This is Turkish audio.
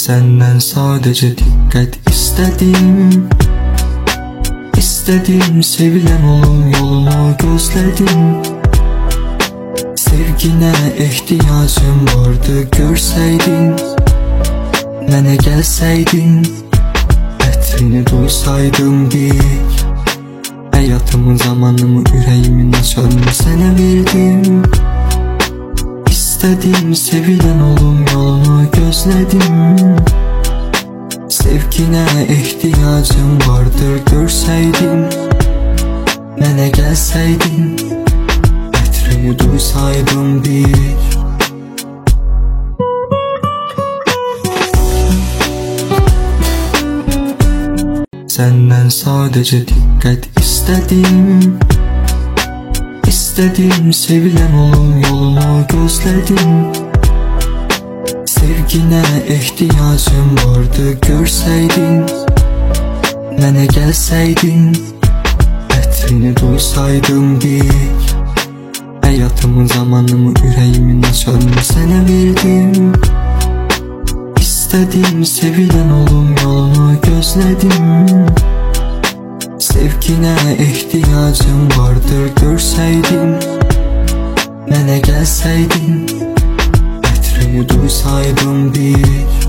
Senden sadece dikkat istedim. İstedim sevilen olum yolunu gözledim. Sevgine ihtiyacım vardı görseydin. Mənə gəlsəydin, ətrini duysaydım bir. Həyatımın zamanımı, ürəyimin açarını sənə verdim. İstədim sevilen olum yolunu gözlədim. Sevginə ihtiyacım vardır görseydin. Mənə gəlsəydin, ətrini duysaydım bir. Senden sadece dikkat istedim. İstedim sevilen olum yolunu gözledim. Sevgine ihtiyacım vardı görseydin. Mənə gəlsəydin, ətrini duysaydım bir. Həyatımın zamanımı, ürəyimin açarını sənə verdim. İstedim sevilen olum yolunu gözledim. Sevgine ihtiyacım vardır görseydin. Mənə gəlsəydin, ətrini duysaydım bir.